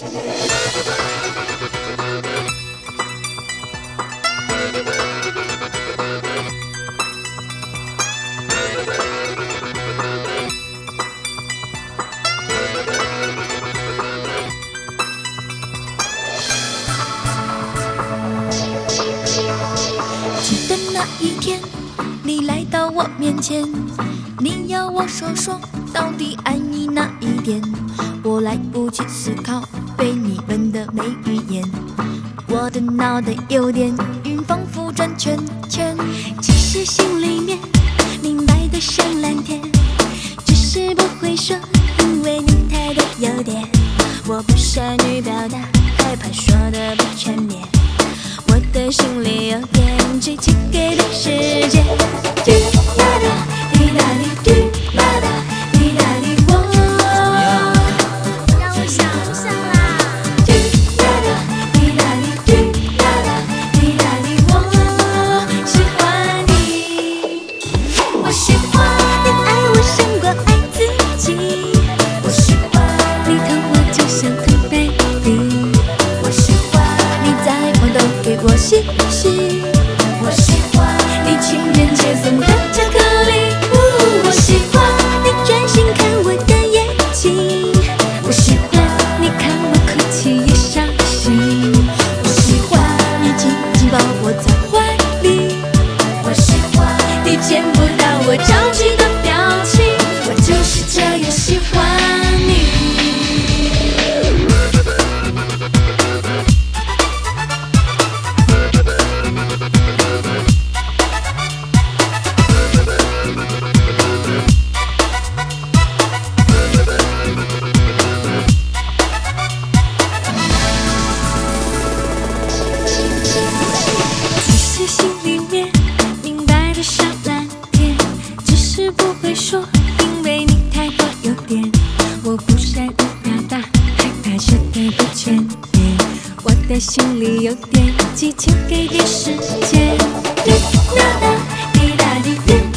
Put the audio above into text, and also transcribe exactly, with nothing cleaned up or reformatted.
记得那一天，你来到我面前，你要我说说到底爱你哪一点？我来不及思考，被你问得没语言。我的脑袋有点晕，仿佛转圈圈。其实心里面明白的像蓝天，只是不会说，因为你太多优点。我不善于表达，害怕说的不全面。我的心里有点急，请给点时间。滴答答，滴答滴，滴答答，滴答滴，我让我想想啦。滴答答，滴答滴，滴答答，滴答滴，我喜欢你。我喜欢你爱我胜过爱自己。我喜欢你疼我就像疼 baby。我喜欢你在旁都给我吸吸。我喜欢你情人节送的巧克力。哦，我喜欢你专心看我的眼睛。我喜欢你看我哭泣也伤心。我喜欢你紧紧抱我在怀里。我喜欢你见不到我着急的表情。我就是这样喜欢你。其实心里面明白的像蓝天，只是不会说，因为你太多优点。我不善于表达，害怕说的不全面。我的心里有点急，请给点时间。滴答答，滴答滴，滴